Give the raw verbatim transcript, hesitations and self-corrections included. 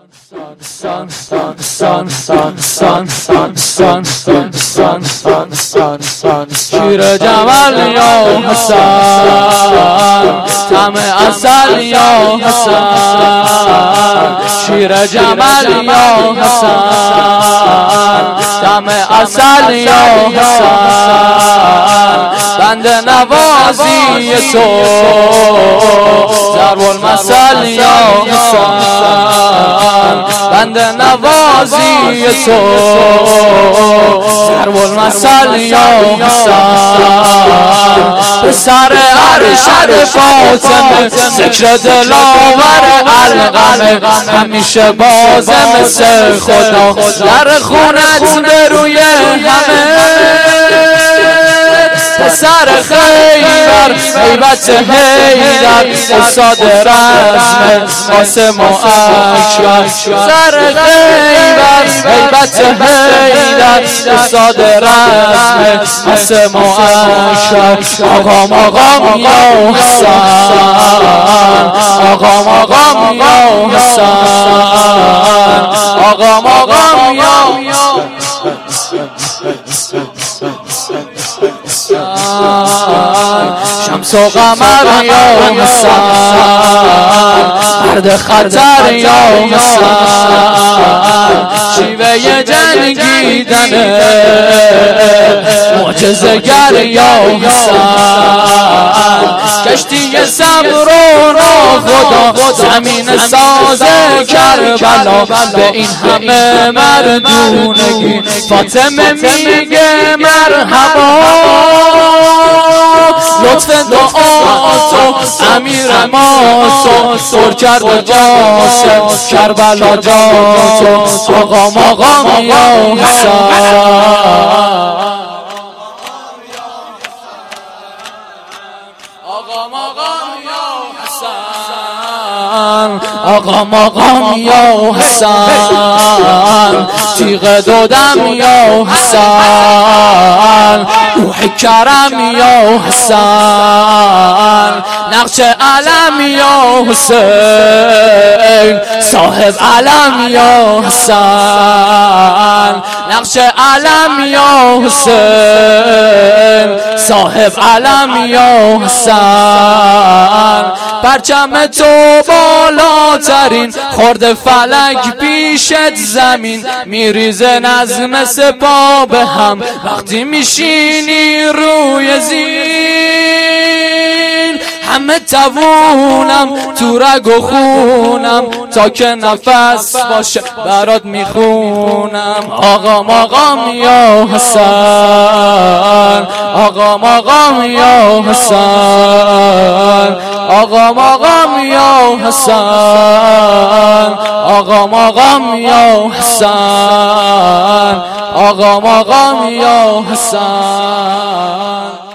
شیر جمال یا حسن، طعم عسل یا حسن. شیر جمال یا حسن، طعم عسل یا حسن. بند نوازی تو ضرب المثل یا حسن. بند نوازی تو ضرب المثل یا حسن. پسر ارشد فاطمه، ذکر دلاور القمه، همیشه بازه مثل خدا در خونت به روی همه. پسر خیبر هیبت حیدر، استاد رزم قاسم و اکبر. پسر خیبر هیبت حیدر، استاد رزم قاسم و اکبر. آقا مقام یا حسن، آقا مقام یا حسن، آقا مقام یا شمس و قمر یا حسن، مرد خطر یا حسن. شیوه جنگیدن معجزه گر یا حسن. کشتی صبر و ناخدا، زمین ساز کربلا. به این همه مردونگی فاطمه میگه مرحبا. لطف دعا تو امیر ما تو، سر کرد قاسم کربلا جا تو. آقا مقام یا حسن، آقا مقام یا حسن، آقا مقام یا حسن. تیغ دودم یا حسن، روح کرم یا حسن. نقش علم یا حسین، صاحب علم یا حسن. نقش علم یا حسین، صاحب علم یا حسن. پرچم تو بالاترین، خورد فلک پیشت زمین. میریزه نظم سپاه به هم وقتی میشینی روی زین. همه توونم تو رگ و خونم، تا که نفس باشه برات میخونم. آقا مقام یا حسن، آقا مقام یا حسن، آقا مقام یا حسن، آقا مقام یا حسن، آقا مقام یا حسن.